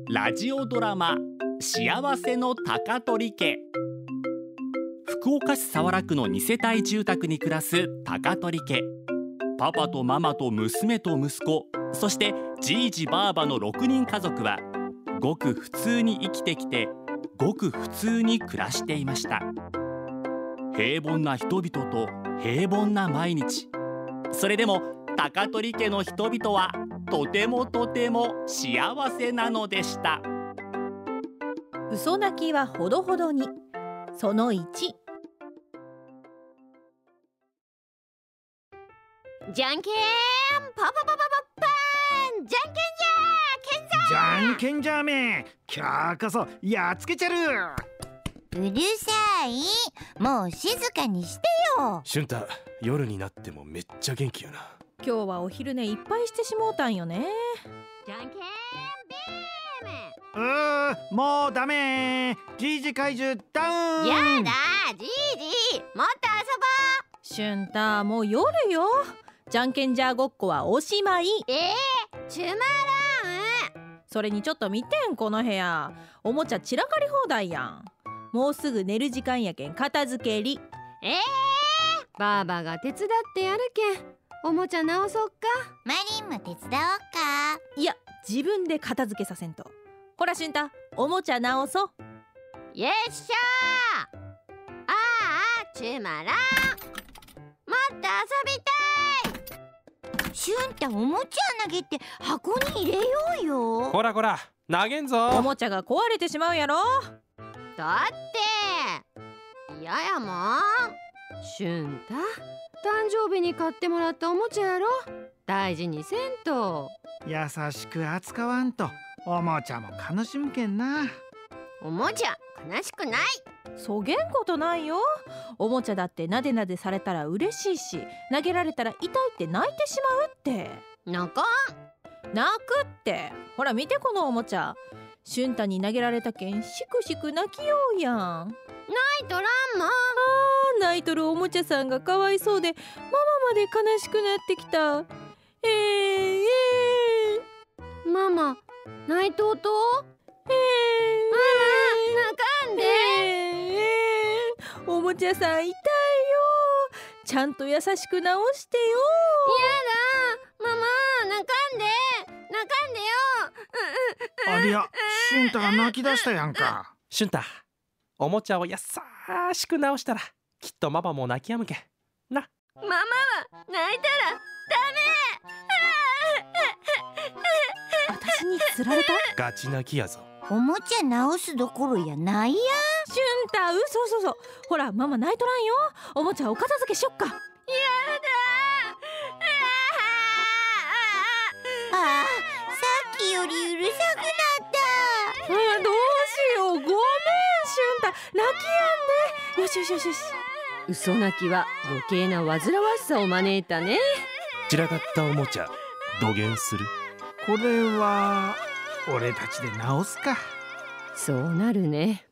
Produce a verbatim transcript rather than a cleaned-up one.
ラジオドラマ幸せの高取家。福岡市早良区のに世帯住宅に暮らす高取家。パパとママと娘と息子、そしてじいじばあばのろくにん家族はごく普通に生きてきて、ごく普通に暮らしていました。平凡な人々と平凡な毎日。それでも高取家の人々はとてもとても幸せなのでした。 嘘泣きはほどほどに。そのいち。 じゃんけんパパパパパパーン。じゃんけんじゃーけんざー。 じゃんけんじゃめ、今日こそやっつけちゃる。 うるさい、もう静かにしてよ。 俊太、夜になってもめっちゃ元気やな。 今日はお昼寝いっぱいしてしもうたんよね。 じゃんけんビーム。 うー、もうダメ。じいじ怪獣ダウン。 やだじいじ、もっと遊ぼう。 しゅんた、もう夜よ。じゃんけんじゃーごっこはおしまい。 えー、つまらん。 それにちょっと見てん、この部屋おもちゃ散らかり放題やん。もうすぐ寝る時間やけん片付けり。 えー、ばあばが手伝ってやるけんおもちゃ直そっか。 マリンも手伝おうか。 いや、自分で片付けさせんと。ほらしゅんた、おもちゃ直そう。 よっしゃー。ああ、つまらん。もっと遊びたい。 シュンタ、おもちゃ投げて箱に入れようよ。 こらこら、投げんぞ。 おもちゃが壊れてしまうやろ。 だって嫌やもん。しゅんた、誕生日に買ってもらったおもちゃやろ。大事にせんと。 優しく扱わんとおもちゃも悲しむけんな。 おもちゃ悲しくない。 そげんことないよ。おもちゃだってなでなでされたら嬉しいし、投げられたら痛いって泣いてしまうって。 泣かん。 泣くって。ほら見てこのおもちゃ。しゅんたに投げられたけんしくしく泣きようやん。 泣いとらんもん。 あー、泣いとるおもちゃさんがかわいそうでママまで悲しくなってきた。えー、えー、ママ泣いとうと。 えー、 ママ泣かんで。 えーえー、おもちゃさん痛いよ。ちゃんと優しく直してよ。 やだ、ママ泣かんで。泣かんでよ。 ありゃ、シュンタが泣き出したやんか。 俊太、おもちゃを優しく直したらきっとママも泣き止むけんな。 ママは泣いたらダメ。 私につられた。 ガチ泣きやぞ。 おもちゃ直すどころやないや。 しゅんた、うそうそうそう。ほらママ泣いとらんよ。おもちゃお片付けしよっか。やだ。 ああ、さっきよりうるさくなった。 あ、どうしよう。ごめんしゅんた、泣きやんで。よしよしよしよし。 嘘泣きは余計な煩わしさを招いたね。 散らかったおもちゃどげんする。 これは俺たちで直すか。 そうなるね。